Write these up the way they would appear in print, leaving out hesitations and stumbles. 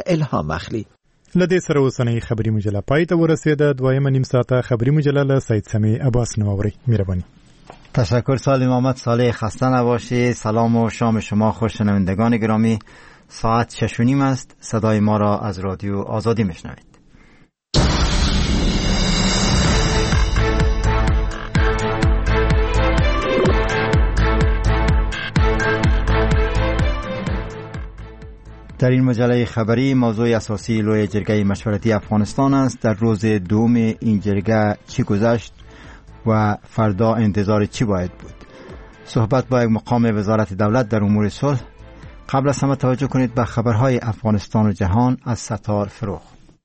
الهام اخلي. لدې سره اوسنۍ خبري مجله پای ته ورسېده. دویمه نیم ساعته خبري مجله له سید سمی عباس نووري. مهرباني. تشکر سالم آمد. صالح خسته نباشی. سلام و شام شما خوش شنوندگان گرامی. ساعت 6:30 است. صدای ما را از رادیو آزادی میشنوید. در این مجله خبری موضوع اساسی لوی جرگه مشورتی افغانستان است. در روز دوم این جرگه چی گذشت و فردا انتظار چی باید بود؟ صحبت با یک مقام وزارت دولت در امور صلح. قبل از همه توجه کنید به خبرهای افغانستان و جهان از ستار فروغ.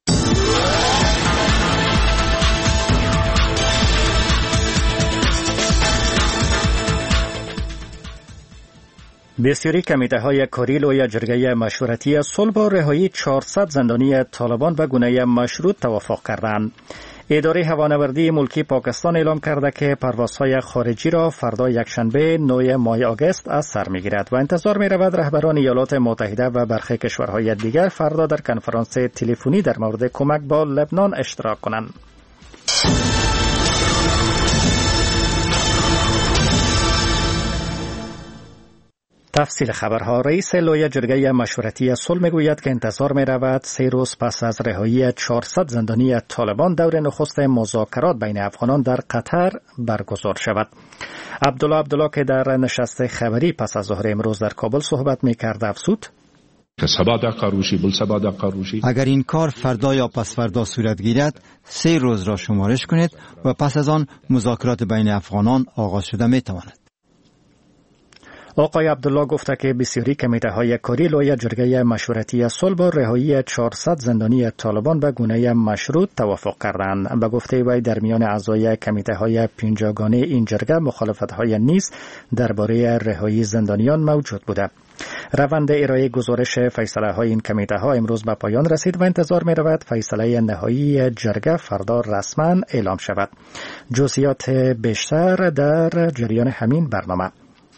بسیاری کمیته‌های کاری لوی جرگه مشورتی صلح با رهایی 400 زندانی طالبان به گونه مشروط توافق کردند. اداره هوانوردی ملکی پاکستان اعلام کرده که پروازهای خارجی را فردا یکشنبه 9 ماه آگوست از سر می‌گیرد و انتظار می‌رود رهبران ایالات متحده و برخی کشورهای دیگر فردا در کنفرانس تلفنی در مورد کمک با لبنان اشتراک کنند. تفصیل خبرها. رئیس لوی جرگه مشورتی صلح میگوید که انتظار می رود 3 روز پس از رهایی 400 زندانی طالبان دور نخست مذاکرات بین افغانان در قطر برگزار شود. عبدالله که در نشست خبری پس از ظهر امروز در کابل صحبت می کرد افزود اگر این کار فردا یا پس فردا صورت گیرد 3 روز را شمارش کنید و پس از آن مذاکرات بین افغانان آغاز شده می تواند. آقای عبدالله گفته که بسیاری کمیته‌های کاری لوی جرگه مشورتی صلح با رهایی 400 زندانی طالبان به گونه مشروط توافق کردند. به گفته وی در میان اعضای کمیته‌های 50 گانه این جرگه مخالفت‌های نیز درباره رهایی زندانیان موجود بوده. روند ارائه گزارش فیصله‌های این کمیته‌ها امروز به پایان رسید و انتظار می‌رود فیصله نهایی جرگه فردا رسما اعلام شود. جزئیات بیشتر در جریان همین برنامه.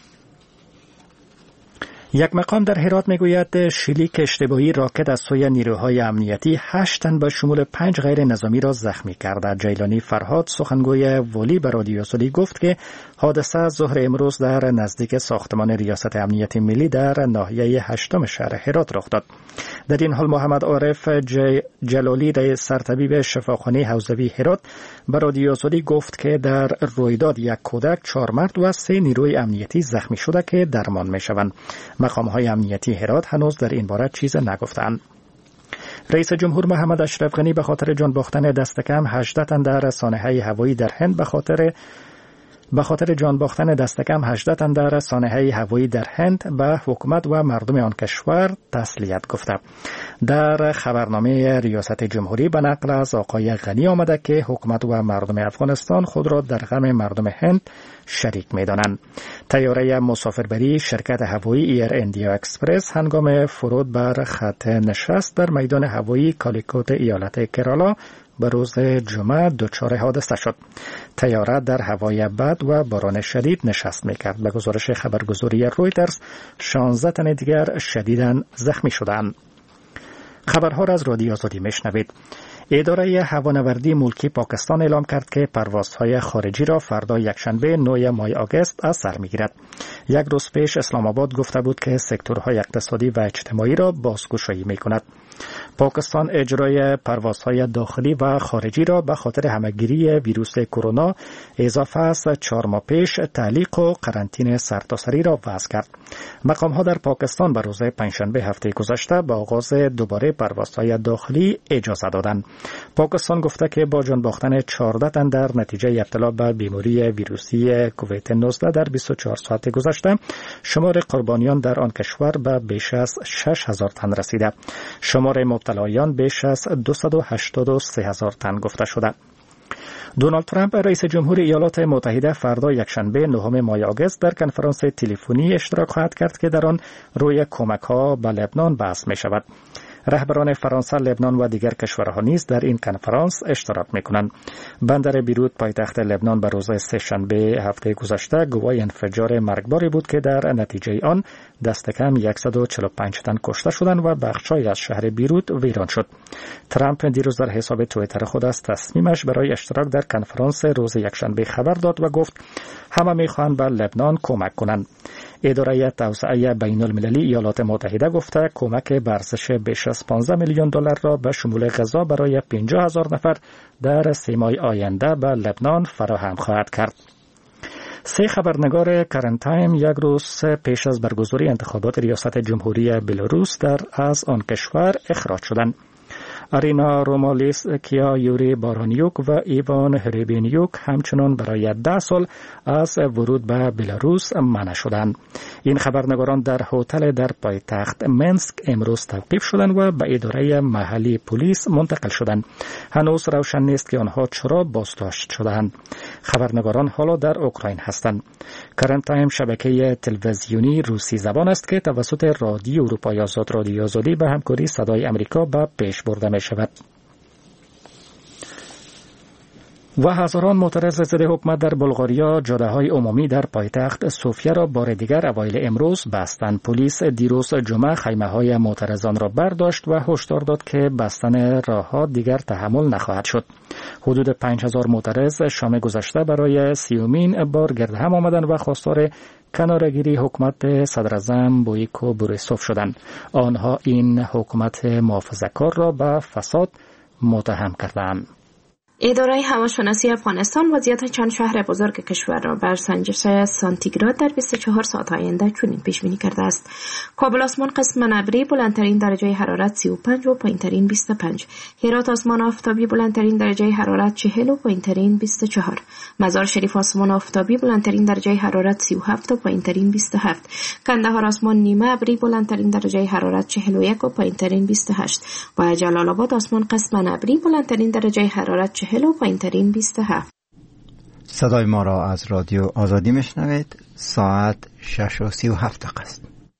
یک مقام در هرات میگوید شلیک اشتباهی راکت از سوی نیروهای امنیتی 8 تن به شمول 5 غیر نظامی را زخمی کرده. جیلانی فرهاد سخنگوی ولی به رادیو سولی گفت که حادثه ظهر امروز در نزدیک ساختمان ریاست امنیت ملی در ناحیه 8 شهر هرات رخ داد. در این حال محمد عارف جلالی سرطبیب شفاخانه حوزوی هرات به رادیو سولی گفت که در رویداد 1 کودک 4 مرد و 3 نیروی امنیتی زخمی شده که درمان میشوند. مقام‌های امنیتی هرات هنوز در این باره چیز نگفتند. رئیس جمهور محمد اشرف غنی به خاطر جان باختن دست کم 18 تن در سانحه هوایی در هند به خاطر جان باختن دست کم 18 تن در سانحه هوایی در هند به حکومت و مردم آن کشور تسلیت گفته. در خبرنامه ریاست جمهوری به نقل از آقای غنی آمده که حکومت و مردم افغانستان خود را در غم مردم هند شریک می‌دانند. طیاره مسافربری شرکت هوایی ایر اندیا اکسپرس هنگام فرود بر خط نشست در میدان هوایی کالیکوت ایالت کرالا به روز جمعه دچار حادثه شد. طیاره در هوای بد و باران شدید نشست می‌کرد. به گزارش خبرگزاری رویترز 16 تن دیگر شدیداً زخمی شدند. خبرها را از رادیو آزادی میشنوید. اداره هوانوردی ملکی پاکستان اعلام کرد که پروازهای خارجی را فردا یکشنبه 9 ماه آگوست از سر می‌گیرد. 1 روز پیش اسلام آباد گفته بود که سکتورهای اقتصادی و اجتماعی را بازگشایی می‌کند. پاکستان اجرای پروازهای داخلی و خارجی را به خاطر همه‌گیری ویروس کرونا اضافه از 4 ماه پیش تعلیق و قرنطینه سرتاسری را وضع کرد. مقام‌ها در پاکستان به روز پنجشنبه هفته گذشته با آغاز دوباره پروازهای داخلی اجازه دادند. پاکستان گفته که با جان باختن 14 تن در نتیجه ابتلا به بیماری ویروسی کووید 19 در 24 ساعت گذشته، شمار قربانیان در آن کشور به بیش از 6000 تن رسیده. شمار مبتلایان بیش از 283,000 تن گفته شده. دونالد ترامپ رئیس جمهور ایالات متحده فردا یکشنبه 9 ماه آگوست در کنفرانس تلفنی اشتراک خواهد کرد که در آن روی کمک‌ها به لبنان بحث می شود. رهبران فرانسه، لبنان و دیگر کشورها نیز در این کنفرانس اشتراک می‌کنند. بندر بیروت پایتخت لبنان به روز سه‌شنبه هفته گذشته گواه انفجار مرگباری بود که در نتیجه آن دست کم 145 تن کشته شدند و بخش‌هایی از شهر بیروت ویران شد. ترامپ دیروز در حساب توییتر خود از تصمیمش برای اشتراک در کنفرانس روز یکشنبه خبر داد و گفت همه می‌خواهند به لبنان کمک کنند. اداره توسعه بین المللی ایالات متحده گفته کمک به ارزش بیش از 15 میلیون دلار را به شمول غذا برای 50,000 نفر در 3 ماه آینده به لبنان فراهم خواهد کرد. 3 خبرنگار کرنت تایم یک روز پیش از برگزاری انتخابات ریاست جمهوری بلاروس از آن کشور اخراج شدند. ارینا رومالیسکیا، یوری بارانیوک و ایوان هریبینیوک همچنان برای 10 سال از ورود به بلاروس منع شدند. این خبرنگاران در هتل در پایتخت منسک امروز توقیف شدند و به اداره محلی پلیس منتقل شدند. هنوز روشن نیست که آنها چرا بازداشت شدند. خبرنگاران حالا در اوکراین هستند. کرنت تایم شبکه تلویزیونی روسی زبان است که توسط رادیو اروپای آزاد، رادیو آزادی به همکاری صدای امریکا به پیش برده می شود. و هزاران معترض ضد حکومت در بلغاریا جاده‌های عمومی در پایتخت سوفیا را بار دیگر اوایل امروز بستند. پلیس دیروز جمعه خیمه‌های معترضان را برداشت و هشدار داد که بستن راه‌ها دیگر تحمل نخواهد شد. حدود 5000 معترض شام گذشته برای 30مین بار گرد هم آمدند و خواستار کناره‌گیری حکومت صدراعظم بویکو بوریسوف شدند. آنها این حکومت محافظه‌کار را به فساد متهم کردند. اداره هواشناسی افغانستان وضعیت چند شهر بزرگ کشور را بر سنجش سانتیگراد در 24 ساعت آینده چنین پیش بینی کرده است: کابل آسمان قسم ابری بلندترین درجه حرارت 35 و پایینترین 25. هرات آسمان آفتابی بلندترین درجه حرارت 40 و پایینترین 24. مزار شریف آسمان آفتابی بلندترین درجه حرارت 37 و پایینترین 27. کندهار آسمان نیمه ابری بلندترین درجه حرارت 41 و پایینترین 28. و جلال آباد آسمان قسم ابری بلندترین درجه حرارت 40 و پایینترین 27. صدای ما را از رادیو آزادی میشنوید. ساعت 6:37 است.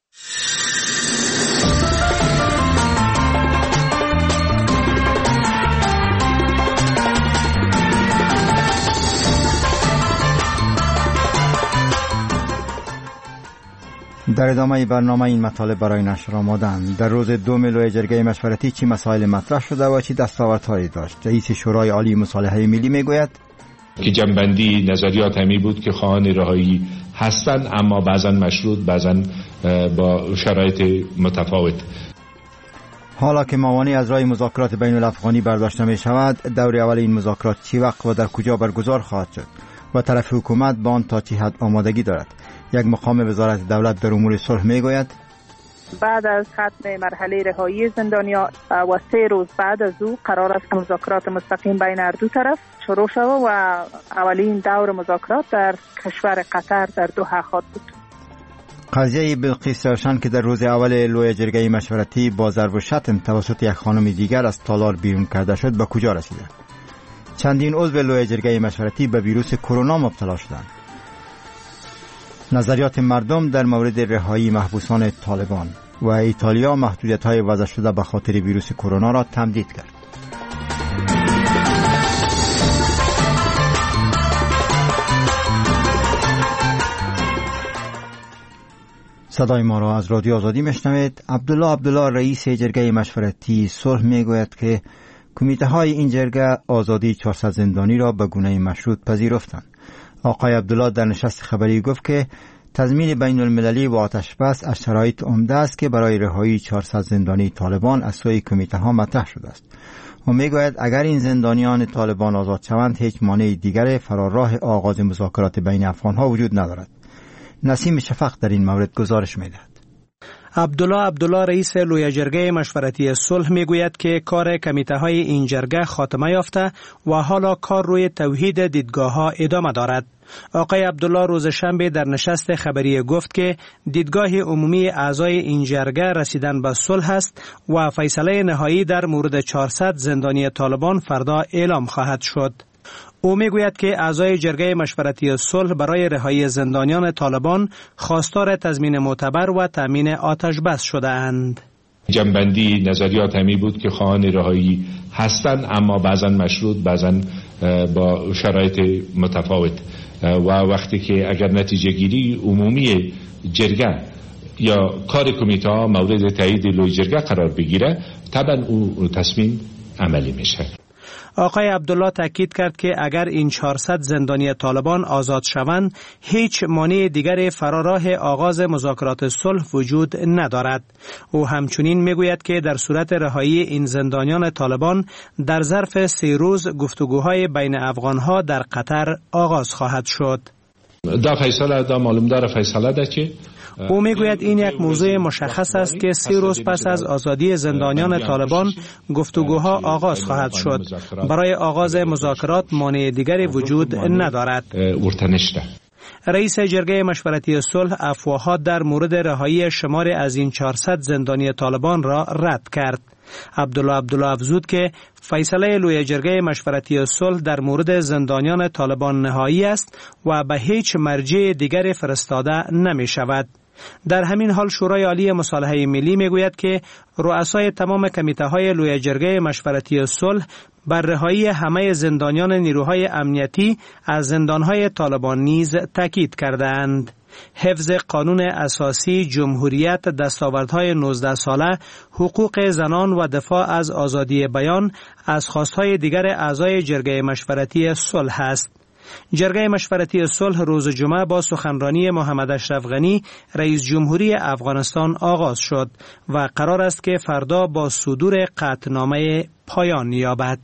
در ادامه برنامه این مطالب برای نشر آمدند. در روز 2 لوی جرگه مشورتی چی مسائل مطرح شده و چی دستاوردهایی داشت؟ رئیس شورای عالی مصالحه ملی میگوید که جنبندی نظریات همی بود که خواهان رهایی هستند، اما بعضا مشروط، بعضا با شرایط متفاوت. حالا که موانع از راه مذاکرات بین الافغانی برداشته می شود، دور اول این مذاکرات چی وقت و در کجا برگزار خواهد شد و طرف حکومت با آن تا چه حد آمادگی دارد؟ یک مقام وزارت دولت در امور صلح میگوید بعد از ختم مرحله رهایی زندانیان و 3 روز بعد از او قرار است مذاکرات مستقیم بین هر دو طرف شروع شود و اولین دور مذاکرات در کشور قطر در دوحه خواهد بود. قضیه بلقیس روشن که در روز اول لوی جرگه مشورتی با ضرب و شتم توسط یک خانم دیگر از تالار بیرون کرده شد به کجا رسیده؟ چندین عضو لوی جرگه مشورتی به ویروس کرونا مبتلا شدند. نظریات مردم در مورد رهایی محبوسان طالبان و ایتالیا محدودیت‌های وضع شده به خاطر ویروس کرونا را تمدید کرد. صدای ما را از رادیو آزادی میشنوید. عبدالله رئیس جرگه مشورتی صلح میگوید که کمیته های این جرگه آزادی 400 زندانی را به گونه مشروط پذیرفتند. آقای عبدالله در نشست خبری گفت که تضمین بین المللی و آتش بس از شرایط عمده است که برای رهایی 400 زندانی طالبان از سوی کمیته ها مطرح شده است. و میگوید اگر این زندانیان طالبان آزاد شوند هیچ مانع دیگر فراراه آغاز مذاکرات بین افغان ها وجود ندارد. نسیم شفق در این مورد گزارش میدهد. عبدالله رئیس لوی جرگه مشورتی صلح میگوید که کار کمیته های این جرگه خاتمه یافته و حالا کار روی توحید دیدگاه ها ادامه دارد. آقای عبدالله روز شنبه در نشست خبری گفت که دیدگاه عمومی اعضای این جرگه رسیدن به صلح است و فیصله نهایی در مورد 400 زندانی طالبان فردا اعلام خواهد شد. او میگوید که اعضای جرگه مشورتی صلح برای رهایی زندانیان طالبان خواستار تضمین معتبر و تامین آتش بس شده اند. جنبندی نظریات همی بود که خواهان رهایی هستند، اما بعضا مشروط، بعضا با شرایط متفاوت، و وقتی که اگر نتیجه گیری عمومی جرگه یا کار کمیته ها مورد تایید لوی جرگه قرار بگیره، طبعا او تصمیم عملی میشه. آقای عبدالله تاکید کرد که اگر این 400 زندانی طالبان آزاد شوند، هیچ مانع دیگر فراراه آغاز مذاکرات صلح وجود ندارد. او همچنین میگوید که در صورت رهایی این زندانیان طالبان در ظرف 3 روز گفتگوهای بین افغانها در قطر آغاز خواهد شد. دا فیصله دا معلوم داره فیصله ده که او میگوید این یک موضوع مشخص است که 3 روز پس از آزادی زندانیان طالبان گفتگوها آغاز خواهد شد. برای آغاز مذاکرات مانع دیگری وجود ندارد. رئیس جرگه مشورتی صلح افواهات در مورد رهایی شمار از این 400 زندانی طالبان را رد کرد. عبدالله افزود که فیصله لوی جرگه مشورتی صلح در مورد زندانیان طالبان نهایی است و به هیچ مرجع دیگر فرستاده نمی شود. در همین حال شورای عالی مصالحه ملی می گوید که رؤسای تمام کمیته های لوی جرگه مشورتی صلح بر رهایی همه زندانیان نیروهای امنیتی از زندانهای طالبان نیز تاکید کردند. حفظ قانون اساسی، جمهوریت، دستاوردهای 19 ساله، حقوق زنان و دفاع از آزادی بیان از خواستهای دیگر اعضای جرگه مشورتی صلح است. جرگه مشورتی صلح روز جمعه با سخنرانی محمد اشرف غنی رئیس جمهوری افغانستان آغاز شد و قرار است که فردا با صدور قطعنامه پایان یابد.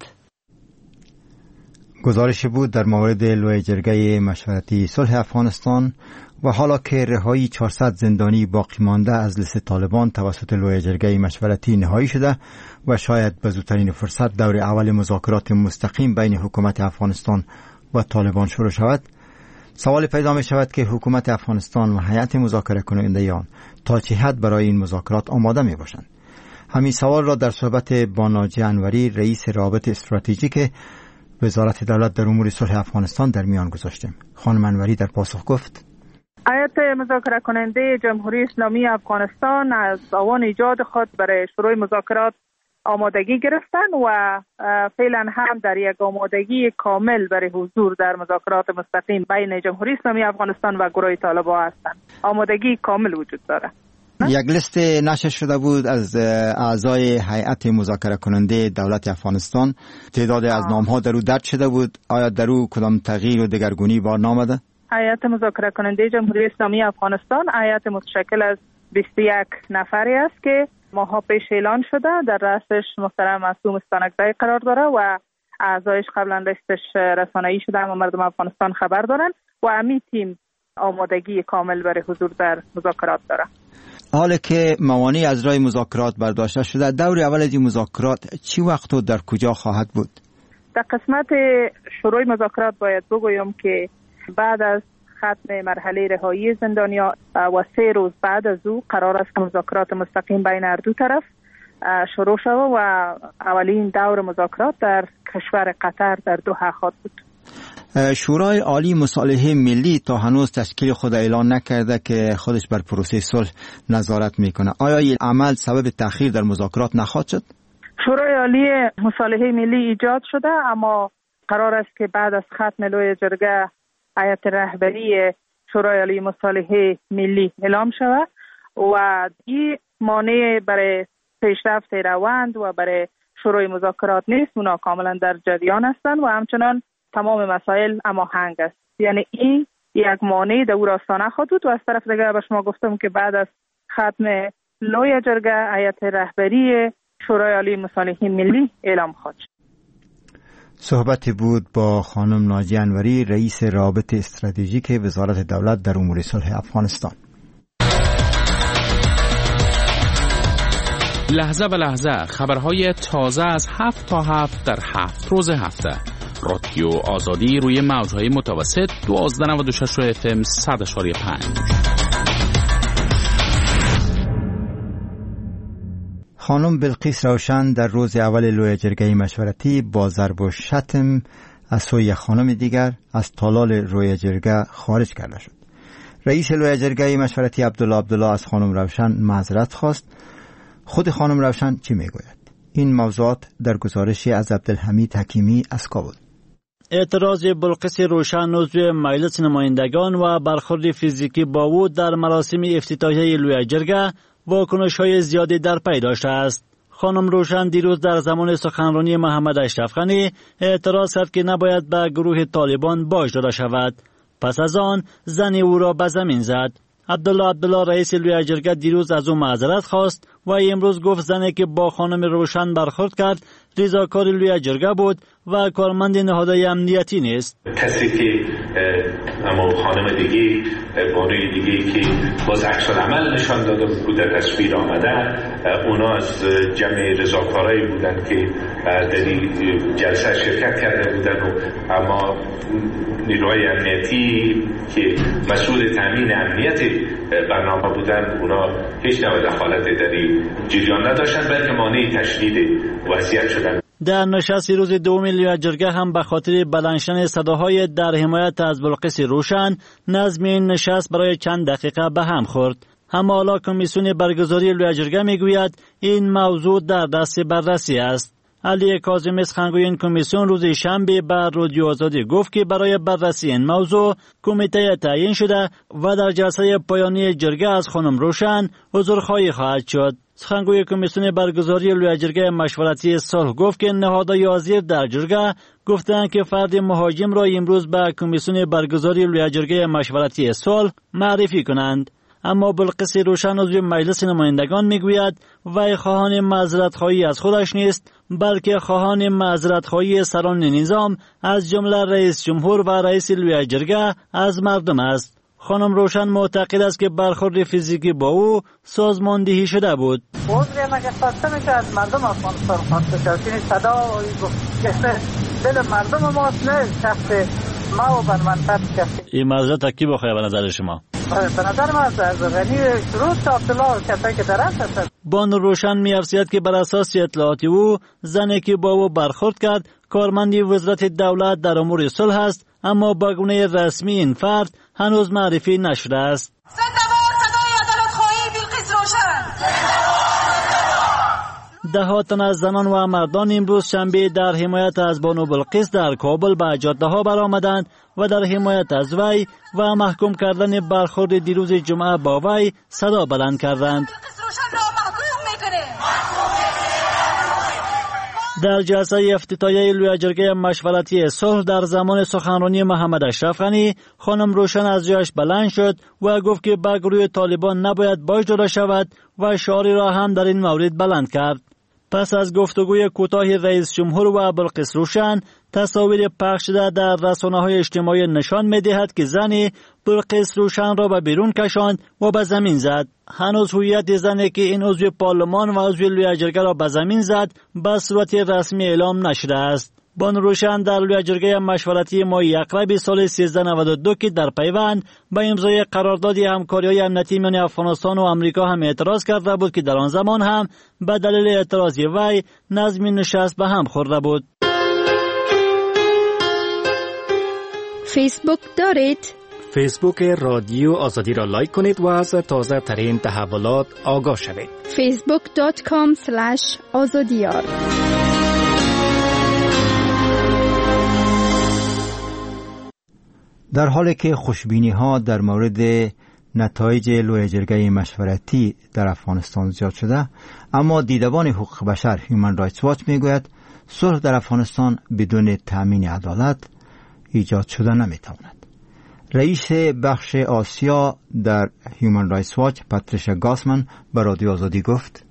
گزارش بود در مورد لوی جرگه مشورتی صلح افغانستان. و حالا که رهایی 400 زندانی باقی مانده از لیست طالبان توسط لوی جرگه مشورتی نهایی شده و شاید به زودترین فرصت دور اول مذاکرات مستقیم بین حکومت افغانستان و طالبان شروع شود، سوال پیدا می شود که حکومت افغانستان و هیئت مذاکره کنندگان تا چه حد برای این مذاکرات آماده می باشند. همین سوال را در صحبت با ناجی انوری رئیس رابط استراتژیک وزارت دولت در امور صلح افغانستان در میان گذاشتیم. خانم انوری در پاسخ گفت: هیئت مذاکره کننده جمهوری اسلامی افغانستان از آوان ایجاد خود برای شروع مذاکرات آمادگی گرفتند و فعلا هم در یک آمادگی کامل برای حضور در مذاکرات مستقیم بین جمهوری اسلامی افغانستان و گروه طالبان هستند. آمادگی کامل وجود دارد. یک لیست نشر شده بود از اعضای هیئت مذاکره کننده دولت افغانستان. تعداد از نام‌ها در او درج شده بود. آیا در او کدام تغییر و دگرگونی بار نامده؟ هیئت مذاکره کننده جمهوری اسلامی افغانستان هیئت متشکل از 21 نفری است که ماها پیش اعلان شده. در رأسش محترم معصوم استانکزی قرار داره و اعضایش قبلا لیستش رسانه‌ای شده، اما مردم افغانستان خبر دارن و همین تیم آمادگی کامل برای حضور در مذاکرات داره. حالا که موانع از راه مذاکرات برداشته شده، دور اول از این مذاکرات چی وقت و در کجا خواهد بود؟ در قسمت شروع مذاکرات باید بگویم که بعد از ختم مرحله رهایی زندانیان و 3 روز بعد از او قرار است که مذاکرات مستقیم بین هر دو طرف شروع شود و اولین دور مذاکرات در کشور قطر در دوحه خواهد بود. شورای عالی مصالحه ملی تا هنوز تشکیل خود اعلان نکرده که خودش بر پروسه صلح نظارت میکنه. آیا این عمل سبب تأخیر در مذاکرات نخواهد شد؟ شورای عالی مصالحه ملی ایجاد شده، اما قرار است که بعد از ختم لوی جرگه هیئت رهبری شورای عالی مصالحه ملی اعلام شود و این مانع برای پیشرفت روند و برای شروع مذاکرات نیست. اونا کاملا در جریان هستند و همچنان تمام مسائل هماهنگ است. یعنی این یک مانع در او راستا نخواهد بود. و از طرف دیگه به شما گفتم که بعد از ختم لوی جرگه هیئت رهبری شورای عالی مصالحه ملی اعلام خواهد شد. صحبتی بود با خانم ناجی انوری رئیس رابط استراتژیک وزارت دولت در امور صلح افغانستان. لحظه به لحظه خبرهای تازه از 7 تا 7 در 7 روز هفته. رادیو آزادی روی موجهای متوسط 1296 FM 100.5. خانم بلقیس روشن در روز اول لوی جرگه مشورتی با ضرب و شتم از سوی خانم دیگر از تالار لوی جرگه خارج کرده شد. رئیس لوی جرگه مشورتی عبدالله از خانم روشن معذرت خواست. خود خانم روشن چی میگوید؟ این موضوعات در گزارشی از عبدالحمید حکیمی از کابل. اعتراض بلقیس روشن عضو مجلس نمایندگان و برخورد فیزیکی با او در مراسم افتتاحیه لوی جرگه واکنش‌های زیادی در پی داشته است. خانم روشن دیروز در زمان سخنرانی محمد اشرف غنی اعتراض کرد که نباید به گروه طالبان باج داده شود. پس از آن زن او را به زمین زد. عبدالله رئیس لوی جرگه دیروز از او معذرت خواست و امروز گفت زنی که با خانم روشن برخورد کرد رضاکار لوی جرگه بود و کارمند نهادهای امنیتی نیست. کسی که اما خانم دیگه بانوی دیگه که باز عکس العمل نشان داده بود در تصویر آمده، اونا از جمع رضاکارایی بودن که در این جلسه شرکت کرده بودن و اما نیروهای امنیتی که مسئول تامین امنیت برنامه بودن اونا هیچ نوع دخالت در این جریان نداشتن، بلکه مانع تشدید وضعیت شدن. در نشست روز دوم لوی جرگه هم به خاطر بلندشدن صداهای در حمایت از بلقیس روشن نظم این نشست برای چند دقیقه به هم خورد. اما حالا کمیسیون برگزاری لوی جرگه میگوید این موضوع در دست بررسی است. علی کاظمی سخنگوی این کمیسیون روز شنبه به رادیو آزادی گفت که برای بررسی این موضوع کمیته تعیین شده و در جلسه پایانی جرگه از خانم روشن حضورخواهی خواهد شد. سخنگوی کمیسیون برگزاری لوی جرگه مشورتی صلح گفت که نهادهای حاضر در جرگه گفتند که فرد مهاجم را امروز به کمیسیون برگزاری لوی جرگه مشورتی صلح معرفی کنند. اما بلقیس روشن عضو مجلس نمایندگان میگوید وی خواهان معذرت‌خواهی از خودش نیست، بلکه خواهان معذرت‌خواهی سران نظام از جمله رئیس جمهور و رئیس لوی جرگه از مردم است. خانم روشن معتقد است که برخورد فیزیکی با او سازماندهی شده بود. که از مردم افغانستان خواسته شد، این صدا دل مردم ماست، نه شخص ما و بنمانتر کسی. این معذرت کی بخواه به نظر شما؟ به نظر ما از غنی شروع تا عبدالله کسایی که درست هستند. بانو روشن می‌افزاید که بر اساس اطلاعات او زنی که با او برخورد کرد کارمند وزارت دولت در امور صلح است، اما با گونه رسمی این فرد هنوز معرفی نشده است. صدای عدالت‌خواهی بلقیس روشن. ده تن از زنان و مردان امروز شنبه در حمایت از بانو بلقیس در کابل به جاده‌ها برآمدند و در حمایت از وی و محکوم کردن برخورد دیروز جمعه با وی صدا بلند کردند. در جلسه افتتاحیه لوی جرگه مشورتی صلح در زمان سخنرانی محمد اشرف غنی خانم روشن از جایش بلند شد و گفت که به گروه طالبان نباید باج داده شود و شعاری را هم در این مورد بلند کرد. پس از گفتگوی کوتاه رئیس جمهور و بلقیس روشن، تصاویر پخش شده در رسانه‌های اجتماعی نشان می‌دهد که زنی بلقیس روشن را به بیرون کشاند و به زمین زد. هنوز هویت زنی که این عضو پارلمان و عضو لوی جرگه را به زمین زد به صورت رسمی اعلام نشده است. بانو روشن در لوی جرگه مشورتی ماه اکرب سال 1392 که در پیوند به امضای قرارداد همکاری‌های امنیتی میان افغانستان و آمریکا هم اعتراض کرده بود که در آن زمان هم به دلیل اعتراض وی نظم نشست به هم خورده بود. فیسبوک دارید؟ فیسبوک رادیو آزادی را لایک کنید و از تازه ترین تحولات آگاه شوید. facebook.com/azadiyar. در حالی که خوشبینی‌ها در مورد نتایج لوی جرگه مشورتی در افغانستان زیاد شده، اما دیدبان حقوق بشر هیومن رایتس واچ میگوید صلح در افغانستان بدون تامین عدالت ایجاد شده نمیتواند. رئیس بخش آسیا در هیومن رایتس واچ پاتریشیا گاسمن به رادیو آزادی گفت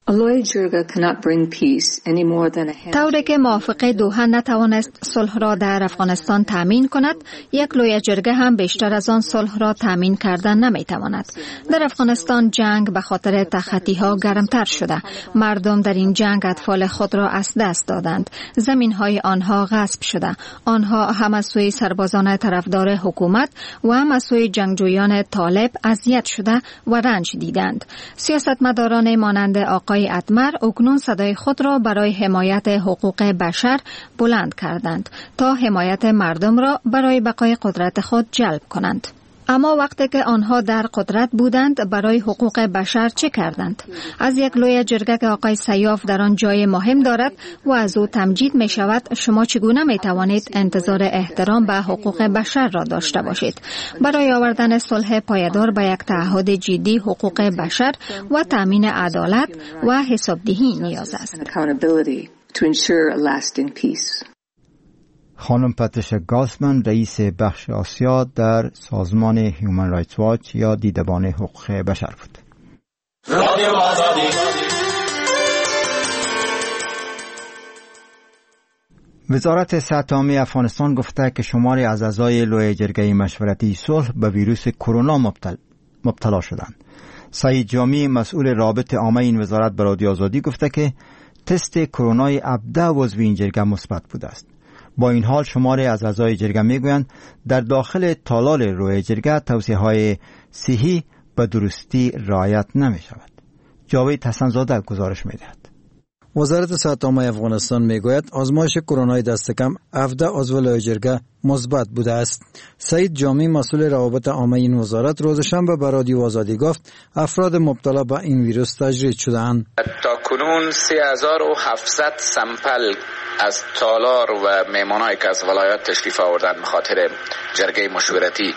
طوری که موافقه دوحه نتوانست صلح را در افغانستان تامین کند، یک لوی جرگه هم بیشتر از آن صلح را تامین کردن نمیتواند. در افغانستان جنگ به خاطر تخطی‌ها گرمتر شده. مردم در این جنگ اطفال خود را از دست دادند. زمین‌های آنها غصب شده. آنها هم از سوی سربازان طرفدار حکومت و هم از سوی جنگجویان طالب اذیت شده و رنج دیدند. سیاستمداران مانند آقای اتمر اکنون صدای خود را برای حمایت حقوق بشر بلند کردند تا حمایت مردم را برای بقای قدرت خود جلب کنند. اما وقتی که آنها در قدرت بودند برای حقوق بشر چه کردند؟ از یک لوی جرگه که آقای سیاف در آن جای مهم دارد و از او تمجید می شود، شما چگونه می توانید انتظار احترام به حقوق بشر را داشته باشید؟ برای آوردن صلح پایدار به یک تعهد جدی حقوق بشر و تامین عدالت و حسابدهی نیاز است. خانم پاتریشیا گاسمن، رئیس بخش آسیا در سازمان هیومن رایتس واچ یا دیدبان حقوق بشر بود. وزارت صحت عامه افغانستان گفته که شماری از اعضای لوی جرگه مشورتی صلح به ویروس کرونا مبتلا شدند. سعید جامی، مسئول رابط عامه این وزارت، به رادیو آزادی گفته که تست کرونای 17 عضو این جرگه مثبت بوده است. با این حال شماری از اعضای جرگه میگویند در داخل تالار لوی جرگه توصیه‌های صحی به درستی رعایت نمی شود. جاوید حسن‌زاده گزارش می‌دهد. وزارت صحت عامه افغانستان میگوید آزمایش کرونای دست کم 17 عضو لوی جرگه مثبت بوده است. سعید جامی، مسئول روابط عامه این وزارت، روز شنبه به رادیو آزادی گفت افراد مبتلا به این ویروس تجرید شده‌اند. تا کنون 3700 سامپل از تالار و مهمانایی که از ولایات تشریف آوردند به خاطر جرگه مشورتی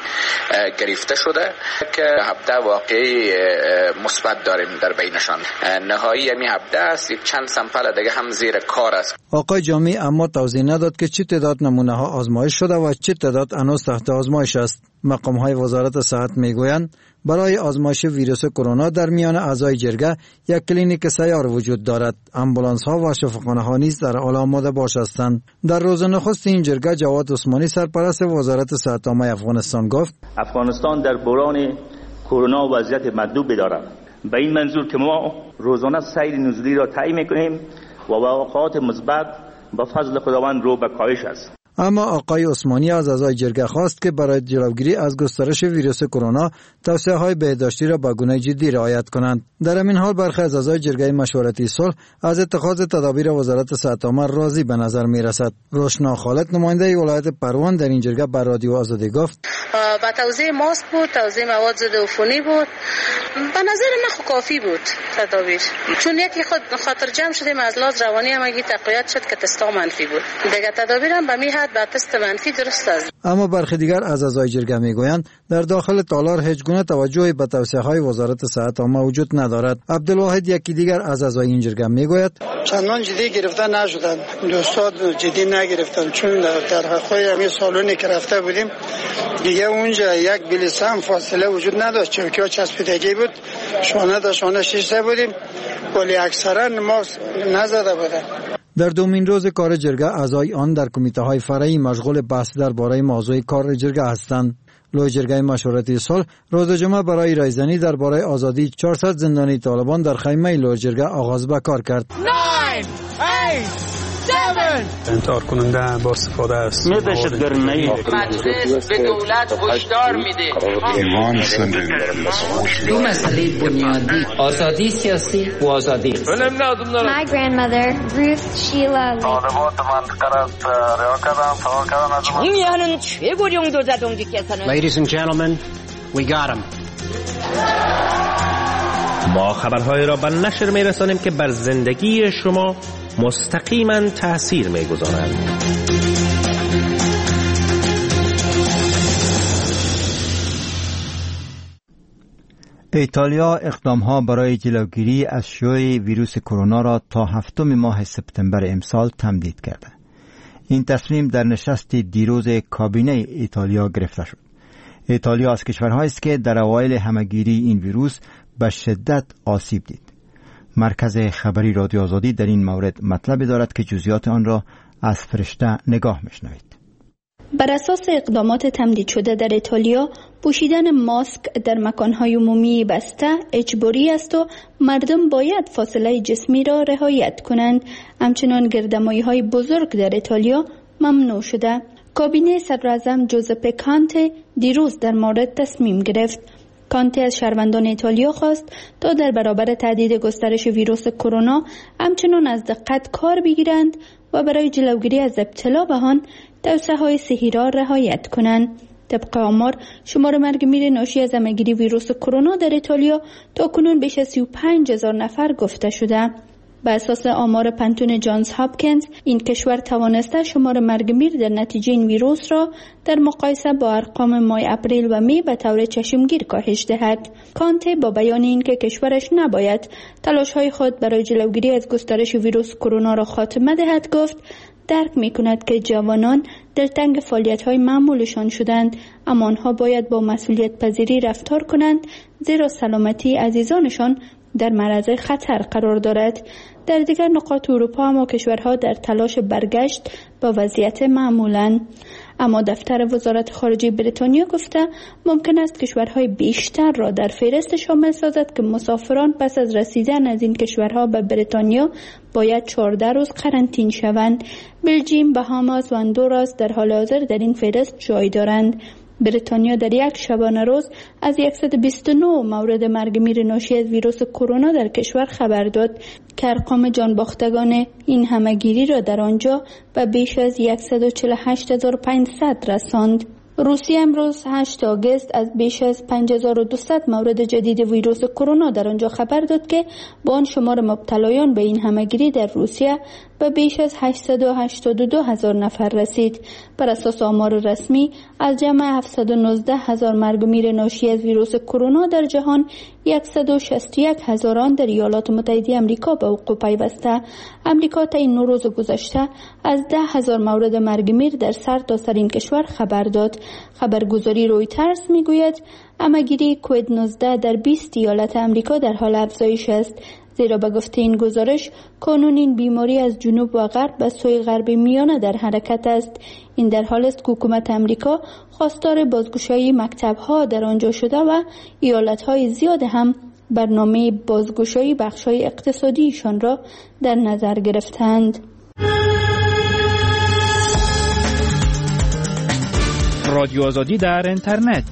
گرفته شده که 17 واقعی مثبت داریم در بینشان. نهایی همی 17 است، یک چند سامپل دیگه هم زیر کار است. آقای جامی اما توضیح نداد که چه تعداد نمونه ها آزمایش شده و چه تعداد هنوز تحت آزمایش است. مقام های وزارت صحت میگویند برای آزمایش ویروس کرونا در میان اعضای جرگه یک کلینیک سیار وجود دارد. آمبولانس ها و شفاخانه ها نیز در حال آماده باش هستند. در روز نخست این جرگه جواد عثمانی، سرپرست وزارت صحت عامه افغانستان، گفت افغانستان در بحران کرونا وضعیت مطلوب دارد. به این منظور که ما روزانه سیر نزولی را تعیین می‌کنیم و واقعات مثبت با فضل خداوند رو به کاهش است. اما آقای عثمانی از اعضای جرگه خواست که برای جلوگیری از گسترش ویروس کرونا توصیه‌های بهداشتی را با گونه جدی رعایت کنند. در همین حال برخی از اعضای جرگه مشورتی صلح از اتخاذ تدابیر وزارت صحت عامه راضی به نظر می‌رسد. روشنا خالد، نماینده ولایت پروان، در این جرگه به رادیو آزادی گفت با توزیع ماسک بود، توزیع مواد ضد عفونی بود. به نظر من کافی بود تدابیر، چون یکی خاطر جمع شدیم از لحاظ روانی هم اگه تقویت شد که تستا منفی بود. دیگه تدابیر هم به میحد به تست منفی درست است. اما برخی دیگر از اعضای جرگه میگویند در داخل تالار هیچ گونه توجهی به توصیه‌های وزارت صحت عامه وجود ندارد. عبدالواحد، یکی دیگر از اعضای این جرگه میگوید چندان جدی گرفته نشدند، دوستان جدی نگرفتند، چون در خواهی همین سالونی که رفته بودیم دیگه اونجا یک بلیسم فاصله وجود نداشت، چوکی‌ها چسبیدگی بود، شانه تا شانه شیشته بودیم، ولی اکثرا ماسک نزده بودند. در دومین روز کار جرگه اعضای آن در کمیته‌های فرعی مشغول بحث درباره موضوع کار جرگه هستند. لوی جرگه مشورتی صلح روز جمعه برای رایزنی درباره آزادی 400 زندانی طالبان در خیمه لوی جرگه آغاز به کار کرد. 9 8 7 انتحار کننده با استفاده است. مجلس به دولت هشدار میده دو مسئله بنیادی، آزادی سیاسی و آزادی. My grandmother, Ruth Sheila Lee. 정의하는 최고령도 자동직께서는 Ladies and gentlemen, we got him. ما خبرهای را به نشر می‌رسانیم که بر زندگی شما مستقیما تأثیر می‌گذارند. ایتالیا اقدام‌ها برای جلوگیری از شیوع ویروس کرونا را تا 7 ماه سپتامبر امسال تمدید کرده. این تصمیم در نشست دیروز کابینه ایتالیا گرفته شد. ایتالیا از کشورهایی است که در اوایل همه‌گیری این ویروس به شدت آسیب دید. مرکز خبری رادیو آزادی در این مورد مطلبی دارد که جزئیات آن را از فرشته نگاه می‌شنوید. بر اساس اقدامات تمدید شده در ایتالیا، پوشیدن ماسک در مکان‌های عمومی بسته اجباری است و مردم باید فاصله جسمی را رعایت کنند. همچنان گردمایی‌های بزرگ در ایتالیا ممنوع شده. کابینه صدراعظم جوزپه کانته دیروز در مورد تصمیم گرفت. کانته از شهروندان ایتالیا خواست تا در برابر تهدید گسترش ویروس کرونا همچنان از دقت کار بگیرند و برای جلوگیری از ابتلا به آن توصیه‌های صحی را رعایت کنند. طبق آمار شمار مرگ میر ناشی از همهگیری ویروس کرونا در ایتالیا تا کنون بیش از 35,000 نفر گفته شده. به اساس آمار پنتون جانز هاپکینز، این کشور توانسته شمار مرگ میر در نتیجه این ویروس را در مقایسه با ارقام ماه اپریل و می به طور چشمگیر کاهش دهد. کانته با بیان اینکه کشورش نباید تلاش‌های خود برای جلوگیری از گسترش ویروس کرونا را خاتمه دهد گفت درک می کند که جوانان دلتنگ فعالیت‌های معمولشان شدند، اما آنها باید با مسئولیت پذیری رفتار کنند زیرا سلامتی عزیزانشان در معرض خطر قرار دارد. در دیگر نقاط اروپا هم کشورها در تلاش برگشت با وضعیت معمولند. اما دفتر وزارت خارجه بریتانیا گفته ممکن است کشورهای بیشتر را در فهرست شامل سازد که مسافران پس از رسیدن از این کشورها به بریتانیا باید 14 روز قرنطینه شوند. بلژیم، بهاماس و اندوراس در حال حاضر در این فهرست جای دارند. بریتانیا در یک شبانه روز از 129 مورد مرگ میر ناشی از ویروس کرونا در کشور خبر داد که ارقام جانباختگان این همهگیری را در آنجا به بیش از 148,500 رساند. روسیه امروز 8 آگوست از بیش از 5,200 مورد جدید ویروس کرونا در آنجا خبر داد که با آن شمار مبتلایان به این همهگیری در روسیه به بیش از 882,000 نفر رسید. بر اساس آمار رسمی از جمع 719,000 مرگ میر ناشی از ویروس کرونا در جهان 161,000 آن در ایالات متحده آمریکا به وقوع پیوسته. آمریکا تا این 9 روز گذشته از 10,000 مورد مرگ میر در سرتاسر این کشور خبر داد. خبرگزاری رویترز میگوید همهگیری کووید 19 در 20 ایالت آمریکا در حال افزایش است، زیرا به گفته این گزارش کنون این بیماری از جنوب و غرب به سوی غرب میانه در حرکت است. این در حال است که حکومت آمریکا خواستار بازگشایی مکتب‌ها در آنجا شده و ایالت‌های زیاد هم برنامه بازگشایی بخش‌های اقتصادیشان را در نظر گرفتند. رادیو آزادی در اینترنت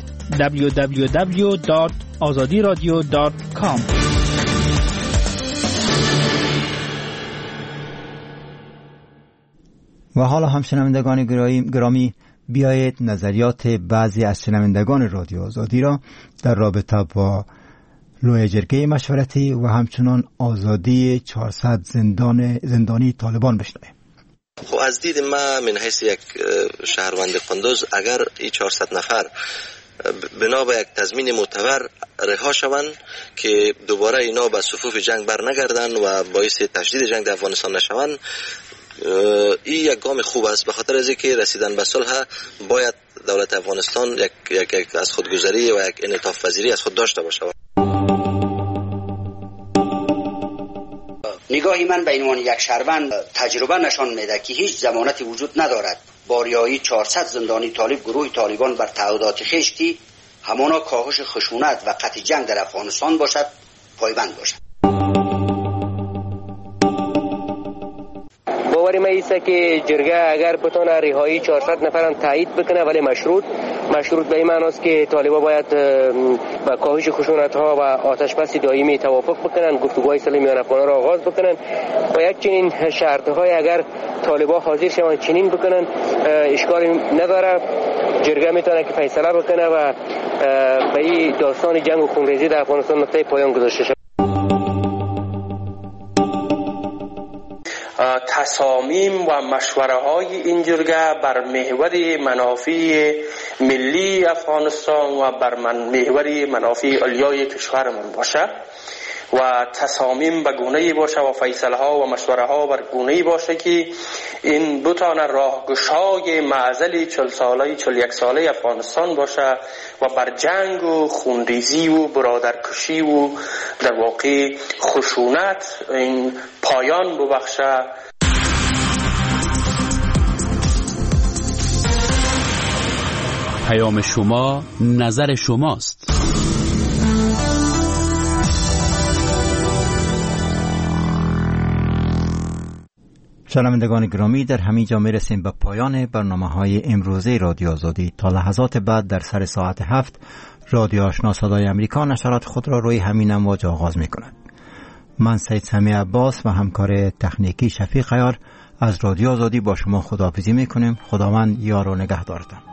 www.azadiradio.com. و حالا هم شنوندگان گرامی بیایید نظریات بعضی از شنوندگان رادیو آزادی را در رابطه با لوی جرگه مشورتی و همچنان آزادی 400 زندانی طالبان بشنویم. خب از دید ما من حیث یک شهروند قندوز اگر این 400 نفر بنا به یک تضمین معتبر رها شوند که دوباره اینا به صفوف جنگ بر نگردن و باعث تشدید جنگ در افغانستان نشوند، این یک گام خوب است. به خاطر از اینکه رسیدن به صلح باید دولت افغانستان یک از خودگذری و یک انعطاف پذیری از خود داشته باشه. نگاهی من به عنوان یک شهروند تجربه نشان میده که هیچ ضمانتی وجود ندارد با رهایی 400 زندانی طالب گروه طالبان بر تعهدات خویش که همانا کاهش خشونت و قطع جنگ در افغانستان باشد پایبند باشد. باور ما ایسته که جرگه اگر بتونه رهایی 400 نفران تایید بکنه، ولی مشروط به این معناست که طالبا باید با کاهش خشونت ها و آتش بس دائمی توافق بکنن، گفتگوهای صلح میان افغانان را آغاز بکنن و یک چنین شرط های اگر طالبا حاضر شوند چنین بکنن اشکالی نداره. جرگه میتونه که فیصله بکنه و به این داستان جنگ و خونریزی در افغانستان نقطه پایان گذاشته شود. تصامیم و مشوره های این جرگه بر محور منافع ملی افغانستان و بر محور منافع علیای کشورمون باشه و تصامیم به گونه‌ای باشه و فیصله ها و مشوره ها بر گونه‌ای باشه که این بتونه راهگشای معضل 41 ساله افغانستان باشه و بر جنگ و خونریزی و برادرکشی و در واقع خشونت این پایان ببخشه. پیام شما، نظر شماست. شنوندگان گرامی، در همین جا میرسیم به پایان برنامه‌های امروزه رادیو آزادی. تا لحظات بعد در سر ساعت 7 رادیو آشنا صدای امریکا نشرات خود را روی همین امواج آغاز می‌کند. من سید سمیع عباس و همکار تکنیکی شفیق عیار از رادیو آزادی با شما خداحافظی می‌کنیم. خداوند یار و نگهدارتان.